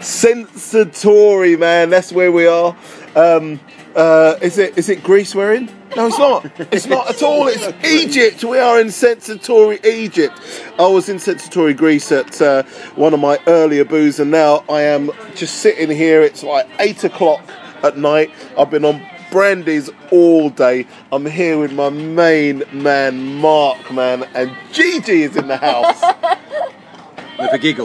Sensatori, man. That's where we are. Is it Greece we're in? No, it's not. It's not at all. It's Egypt. We are in Sensatori, Egypt. I was in Sensatori, Greece at one of my earlier boos, and now I am just sitting here. It's like 8 o'clock at night. I've been on brandies all day. I'm here with my main man, Mark, man, and Gigi is in the house. With a giggle.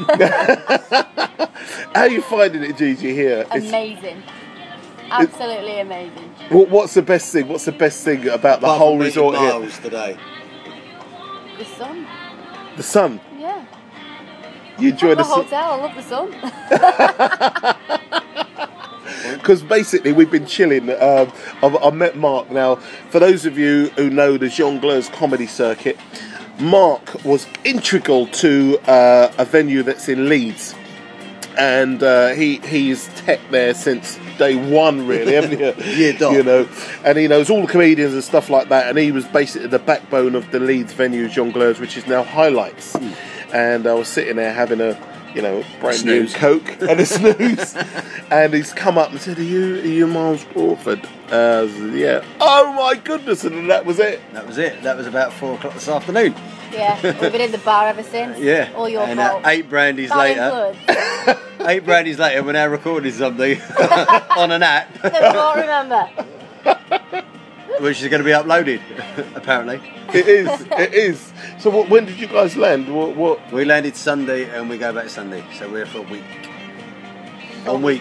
How are you finding it, Gigi, here? Amazing. Absolutely amazing. What's the best thing? What's the best thing about the whole resort here? Today. The sun. The sun? Yeah. You enjoy the sun? Hotel, I love the sun. Because basically we've been chilling. I met Mark. Now, for those of you who know the Jongleurs comedy circuit, Mark was integral to a venue that's in Leeds. And he's tech there since day one, really, haven't you? Yeah, Doc. You know, and he knows all the comedians and stuff like that. And he was basically the backbone of the Leeds venue Jongleurs, which is now Highlights. And I was sitting there having a brand new Coke and a snooze. And he's come up and said, "Are you Miles Crawford?" Yeah. Oh my goodness! And that was it. That was it. That was about 4 o'clock this afternoon. Yeah, we've been in the bar ever since. Yeah. All your and, fault. 8 brandies later. 8 brandies later, we're now recording something on an app. That we won't remember. Which is going to be uploaded, apparently. It is. So when did you guys land? What? We landed Sunday and we go back Sunday, so we're for a week. A week.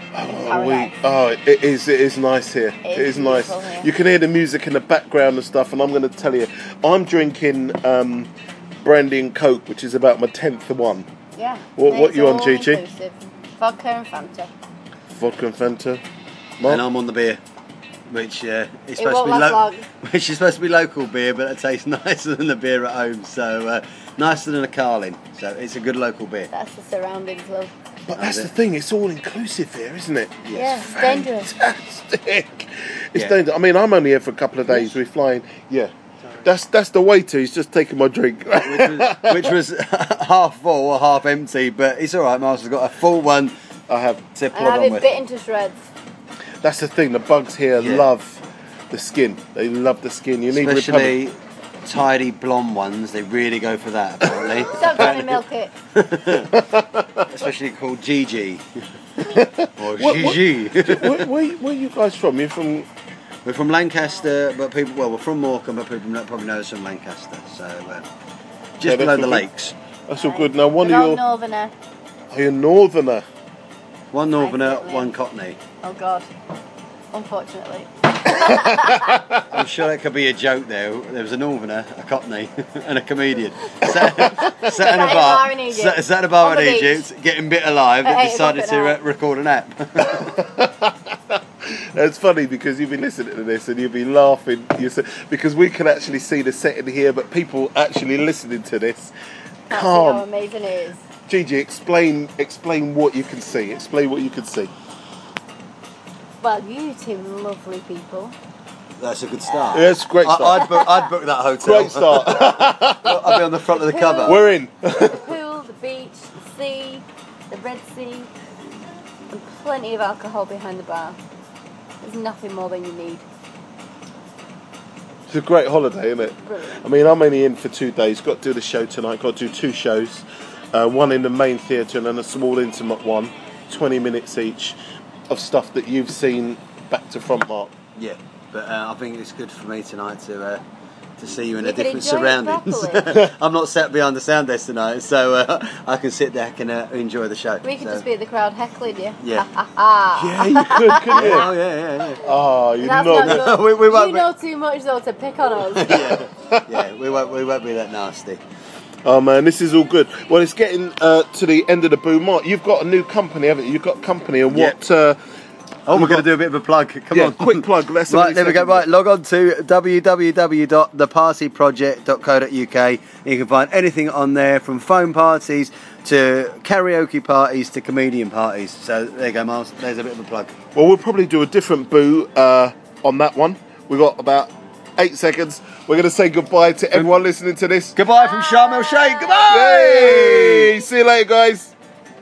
It is nice here. It is nice. Here. You can hear the music in the background and stuff, and I'm going to tell you, I'm drinking brandy and Coke, which is about my 10th one. Yeah. What you on, Gigi? Inclusive. Vodka and Fanta. Vodka and Fanta. Mark? And I'm on the beer, which is supposed to be local beer, but it tastes nicer than the beer at home. So nicer than a Carling. So it's a good local beer. That's the surroundings, love. But that's the thing, it's all inclusive here, isn't it? Yeah, it's dangerous. Fantastic. It's dangerous. I mean, I'm only here for a couple of days. We're flying. Yeah. That's the waiter. He's just taking my drink. which was half full or half empty, but it's all right. Miles has got a full one. I have to plug on with. I've been bitten to shreds. That's the thing. The bugs here love the skin. They love the skin. You especially tidy blonde ones. They really go for that. Apparently. Stop trying to milk it. Especially called Gigi or Gigi. Where are you guys from? You're from. We're from Lancaster, but we're from Morecambe, but people probably know us from Lancaster. So just below the lakes. That's all good. Now, Northerner. Are you a Northerner? One Northerner, one Cockney. Oh God. Unfortunately. I'm sure that could be a joke there. There was a Northerner, a Cockney, and a comedian. Sat in a bar in Egypt, getting bit alive, and decided to record an app. It's funny because you've been listening to this and you'll be laughing because we can actually see the setting here, but people actually listening to this can't. See how amazing it is. Gigi, explain what you can see. Explain what you can see. Well, you two lovely people. That's a good start. Yeah, it's a great start. I'd book that hotel. Great start. I'd be on the front of the cover. We're in. The pool, the beach, the sea, the Red Sea, and plenty of alcohol behind the bar. There's nothing more than you need. It's a great holiday, isn't it? Brilliant. I mean, I'm only in for 2 days. Got to do the show tonight. Got to do 2 shows. One in the main theatre and then a small intimate one. 20 minutes each of stuff that you've seen back to front, Mark. Yeah, but I think it's good for me tonight to see you in a different surroundings. I'm not sat behind the sound desk tonight, so I can sit there and enjoy the show. We could just be at the crowd heckling you. Yeah. Yeah, you could, couldn't you? Oh, yeah. Oh, you That's know. Not good. we won't you know too much though to pick on us. Yeah, we won't be that nasty. Oh man, this is all good. Well, it's getting to the end of the boom. Mark, you've got a new company, haven't you? You've got company, and what? We're going to do a bit of a plug. Come on, quick plug. Let's right, there we go. Right, log on to www.thepartyproject.co.uk. You can find anything on there, from phone parties to karaoke parties to comedian parties. So there you go, Miles. There's a bit of a plug. Well, we'll probably do a different boo on that one. We've got about 8 seconds. We're going to say goodbye to everyone listening to this. Goodbye from Sharm el Sheikh. Goodbye. Yay! See you later, guys.